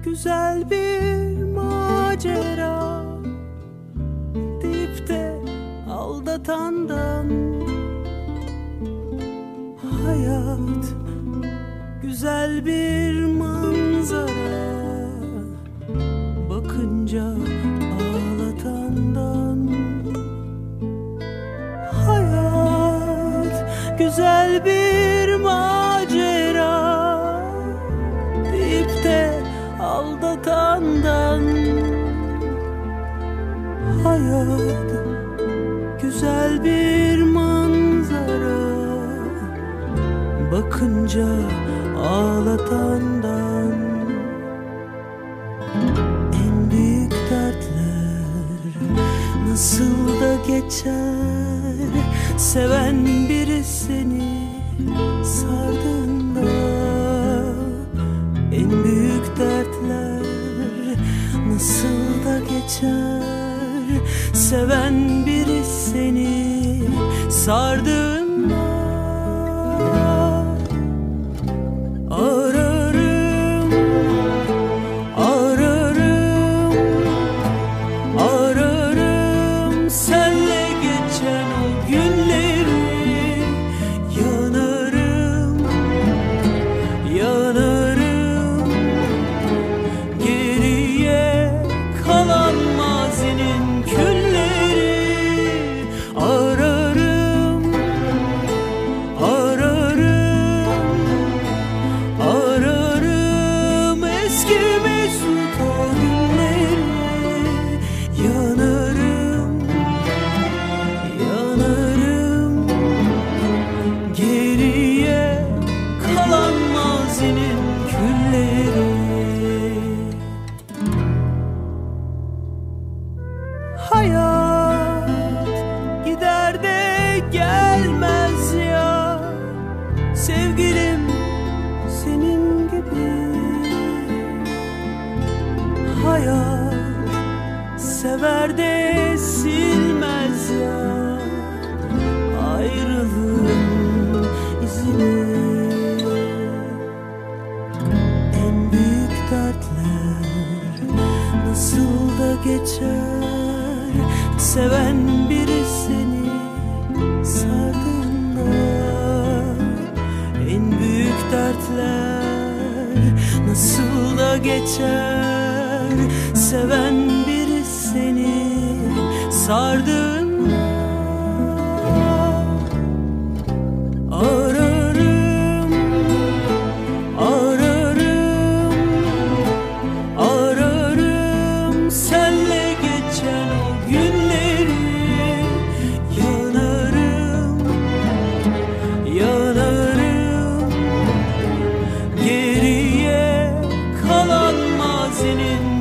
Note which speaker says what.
Speaker 1: güzel bir macera deyip de aldatandan. Hayat güzel bir manzara, bakınca ağlatandan. Hayat güzel bir macera deyip de aldatandan. Hayat güzel bir manzara, bakınca ağlatandan. En büyük dertler nasıl da geçer, seven biri seni sardığında. En büyük dertler nasıl da geçer, seven biri seni sardığında. Ararım, ararım, ararım senle geçen o günleri. Yanarım, yanarım, geriye kalan mazinin külleri. Ararım, ararım, ararım eski mesut o günleri. Yanarım, yanarım, geriye kalan mazinin külleri. Hayat gider de gelmez ya sevgilim, senin gibi. Hayat sever de silmez ya ayrılığın izini. En büyük dertler nasıl da geçer, seven biri seni sardığında. En büyük dertler nasıl da geçer, seven biri seni sardığında. Ararım, ararım, ararım senle geçen o günleri. Yanarım, yanarım, geriye kalan mazinin